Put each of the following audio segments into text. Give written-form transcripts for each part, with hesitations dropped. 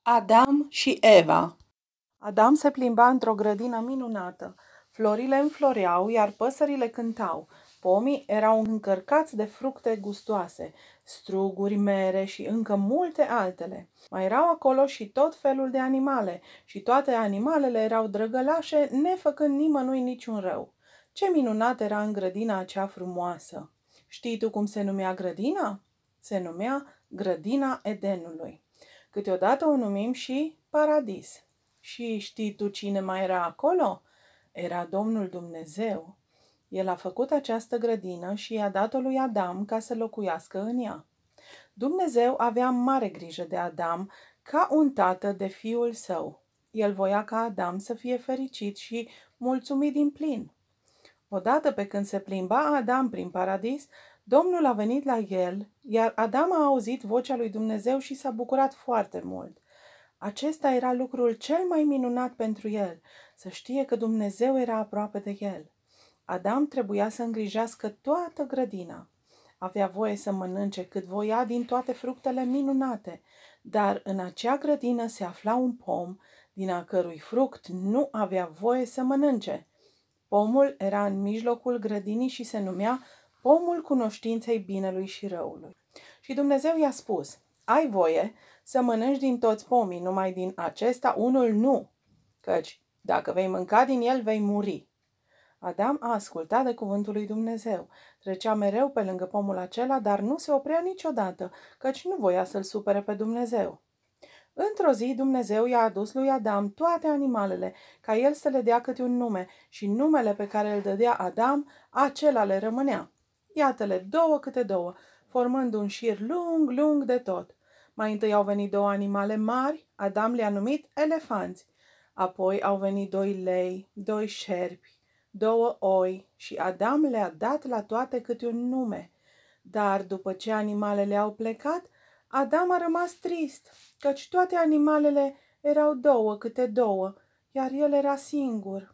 Adam și Eva. Adam se plimba într-o grădină minunată. Florile înfloreau, iar păsările cântau. Pomii erau încărcați de fructe gustoase, struguri, mere și încă multe altele. Mai erau acolo și tot felul de animale, și toate animalele erau drăgălașe, nefăcând nimănui niciun rău. Ce minunat era în grădina acea frumoasă! Știi tu cum se numea grădina? Se numea Grădina Edenului. Câteodată o numim și Paradis. Și știi tu cine mai era acolo? Era Domnul Dumnezeu. El a făcut această grădină și i-a dat-o lui Adam ca să locuiască în ea. Dumnezeu avea mare grijă de Adam ca un tată de fiul său. El voia ca Adam să fie fericit și mulțumit din plin. Odată pe când se plimba Adam prin paradis, Domnul a venit la el, iar Adam a auzit vocea lui Dumnezeu și s-a bucurat foarte mult. Acesta era lucrul cel mai minunat pentru el, să știe că Dumnezeu era aproape de el. Adam trebuia să îngrijească toată grădina. Avea voie să mănânce cât voia din toate fructele minunate, dar în acea grădină se afla un pom, din a cărui fruct nu avea voie să mănânce. Pomul era în mijlocul grădinii și se numea pomul cunoștinței binelui și răului. Și Dumnezeu i-a spus: ai voie să mănânci din toți pomii, numai din acesta unul nu, căci dacă vei mânca din el, vei muri. Adam a ascultat de cuvântul lui Dumnezeu. Trecea mereu pe lângă pomul acela, dar nu se oprea niciodată, căci nu voia să-l supere pe Dumnezeu. Într-o zi Dumnezeu i-a adus lui Adam toate animalele, ca el să le dea câte un nume, și numele pe care îl dădea Adam, acela le rămânea. Iată-le, două câte două, formând un șir lung, lung de tot. Mai întâi au venit două animale mari, Adam le-a numit elefanți. Apoi au venit doi lei, doi șerpi, două oi și Adam le-a dat la toate câte un nume. Dar după ce animalele au plecat, Adam a rămas trist, căci toate animalele erau două câte două, iar el era singur.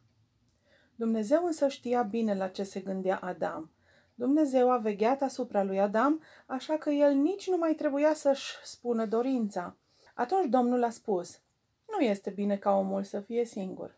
Dumnezeu însă știa bine la ce se gândea Adam. Dumnezeu a vegheat asupra lui Adam, așa că el nici nu mai trebuia să-și spună dorința. Atunci Domnul a spus: nu este bine ca omul să fie singur.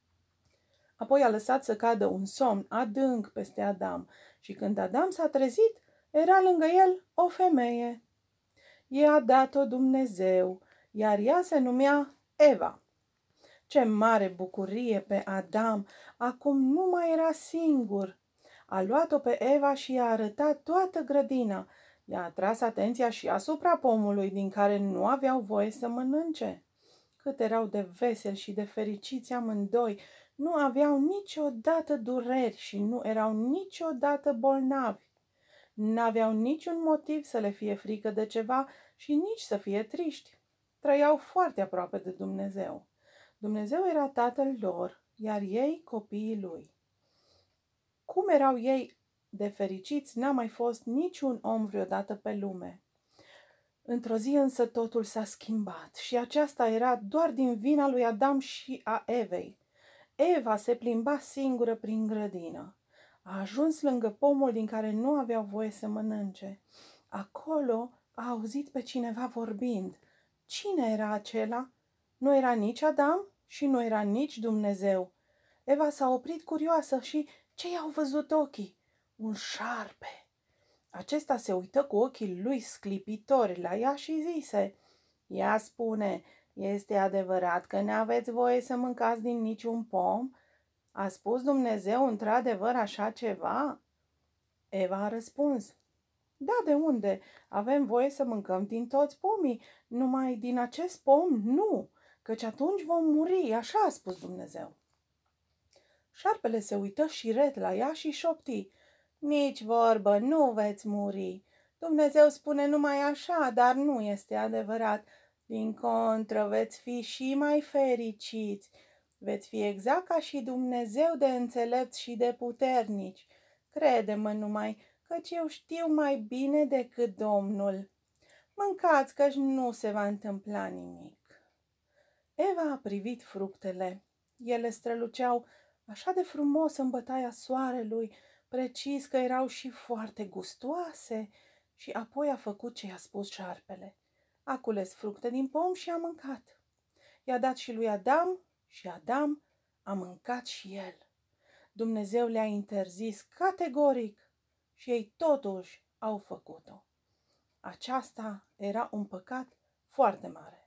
Apoi a lăsat să cadă un somn adânc peste Adam și când Adam s-a trezit, era lângă el o femeie. I-a dat-o Dumnezeu, iar ea se numea Eva. Ce mare bucurie pe Adam! Acum nu mai era singur. A luat-o pe Eva și i-a arătat toată grădina. I-a atras atenția și asupra pomului din care nu aveau voie să mănânce. Cât erau de veseli și de fericiți amândoi, nu aveau niciodată dureri și nu erau niciodată bolnavi. N-aveau niciun motiv să le fie frică de ceva și nici să fie triști. Trăiau foarte aproape de Dumnezeu. Dumnezeu era tatăl lor, iar ei copiii lui. Cum erau ei de fericiți, n-a mai fost niciun om vreodată pe lume. Într-o zi însă totul s-a schimbat și aceasta era doar din vina lui Adam și a Evei. Eva se plimba singură prin grădină. A ajuns lângă pomul din care nu aveau voie să mănânce. Acolo a auzit pe cineva vorbind. Cine era acela? Nu era nici Adam și nu era nici Dumnezeu. Eva s-a oprit curioasă și ce i-au văzut ochii? Un șarpe. Acesta se uită cu ochii lui sclipitori la ea și zise: ea spune, este adevărat că n-aveți voie să mâncați din niciun pom? A spus Dumnezeu într-adevăr așa ceva? Eva a răspuns: da, de unde? Avem voie să mâncăm din toți pomii, numai din acest pom nu, căci atunci vom muri, așa a spus Dumnezeu. Șarpele se uită șiret la ea și șopti: nici vorbă, nu veți muri. Dumnezeu spune numai așa, dar nu este adevărat. Din contră, veți fi și mai fericiți. Veți fi exact ca și Dumnezeu de înțelepți și de puternici. Crede-mă numai, căci eu știu mai bine decât Domnul. Mâncați, căci nu se va întâmpla nimic. Eva a privit fructele. Ele străluceau așa de frumos în bătaia soarelui, precis că erau și foarte gustoase, și apoi a făcut ce i-a spus șarpele. A cules fructe din pom și a mâncat. i-a dat și lui Adam și Adam a mâncat și el. Dumnezeu le-a interzis categoric și ei totuși au făcut-o. Aceasta era un păcat foarte mare.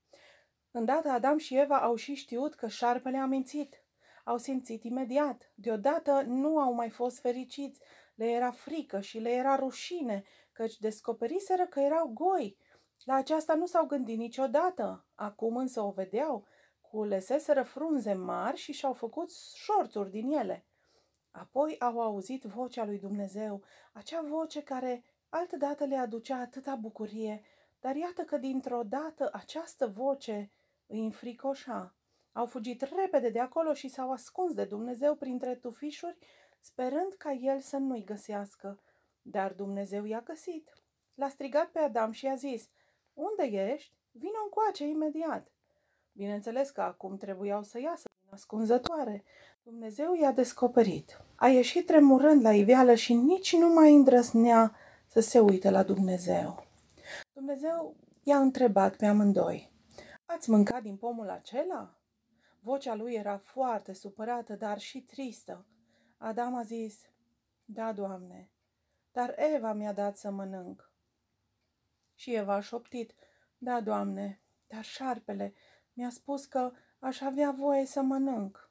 Îndată Adam și Eva au și știut că șarpele a mințit. Au simțit imediat. Deodată nu au mai fost fericiți. Le era frică și le era rușine, căci descoperiseră că erau goi. La aceasta nu s-au gândit niciodată. Acum însă o vedeau. Culeseseră frunze mari și și-au făcut șorțuri din ele. Apoi au auzit vocea lui Dumnezeu, acea voce care altădată le aducea atâta bucurie, dar iată că dintr-o dată această voce îi înfricoșa. Au fugit repede de acolo și s-au ascuns de Dumnezeu printre tufișuri, sperând ca el să nu-i găsească. Dar Dumnezeu i-a găsit. L-a strigat pe Adam și i-a zis: "Unde ești? Vino încoace imediat." Bineînțeles că acum trebuiau să iasă din ascunzătoare. Dumnezeu i-a descoperit. A ieșit tremurând la iveală și nici nu mai îndrăznea să se uite la Dumnezeu. Dumnezeu i-a întrebat pe amândoi: "Ați mâncat din pomul acela?" Vocea lui era foarte supărată, dar și tristă. Adam a zis: "Da, Doamne, dar Eva mi-a dat să mănânc." Și Eva a șoptit: "Da, Doamne, dar șarpele mi-a spus că aș avea voie să mănânc."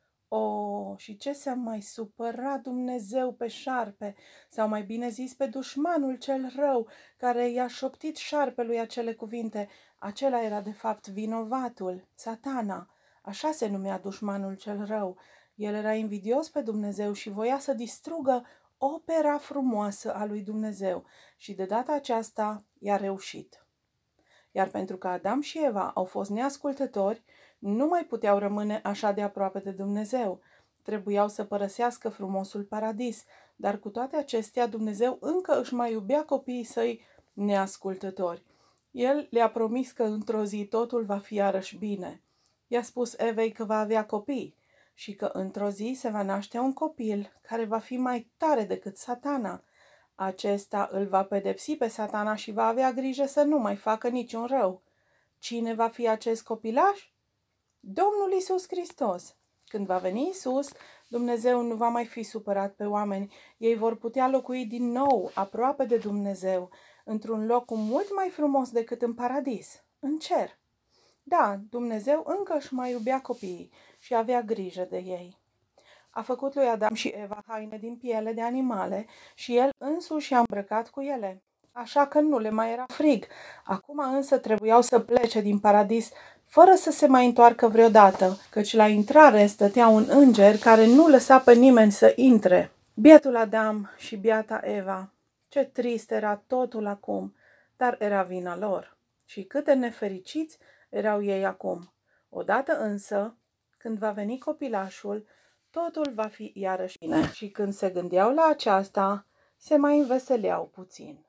O, și ce s-a mai supărat Dumnezeu pe șarpe, sau mai bine zis pe dușmanul cel rău, care i-a șoptit șarpelui acele cuvinte. Acela era de fapt vinovatul, Satana. Așa se numea dușmanul cel rău. El era invidios pe Dumnezeu și voia să distrugă opera frumoasă a lui Dumnezeu și de data aceasta i-a reușit. Iar pentru că Adam și Eva au fost neascultători, nu mai puteau rămâne așa de aproape de Dumnezeu. Trebuiau să părăsească frumosul paradis, dar cu toate acestea Dumnezeu încă își mai iubea copiii săi neascultători. El le-a promis că într-o zi totul va fi iarăși bine. I-a spus Evei că va avea copii și că într-o zi se va naște un copil care va fi mai tare decât Satana. Acesta îl va pedepsi pe Satana și va avea grijă să nu mai facă niciun rău. Cine va fi acest copilaș? Domnul Iisus Hristos. Când va veni Iisus, Dumnezeu nu va mai fi supărat pe oameni. Ei vor putea locui din nou aproape de Dumnezeu, într-un loc mult mai frumos decât în paradis, în cer. Da, Dumnezeu încă își mai iubea copiii și avea grijă de ei. A făcut lui Adam și Eva haine din piele de animale și el însuși i-a îmbrăcat cu ele. Așa că nu le mai era frig. Acum însă trebuiau să plece din paradis fără să se mai întoarcă vreodată, căci la intrare stătea un înger care nu lăsa pe nimeni să intre. Bietul Adam și biata Eva. Ce trist era totul acum, dar era vina lor. Și cât de nefericiți erau ei acum. Odată însă, când va veni copilașul, totul va fi iarăși bine. Și când se gândeau la aceasta, se mai înveseleau puțin.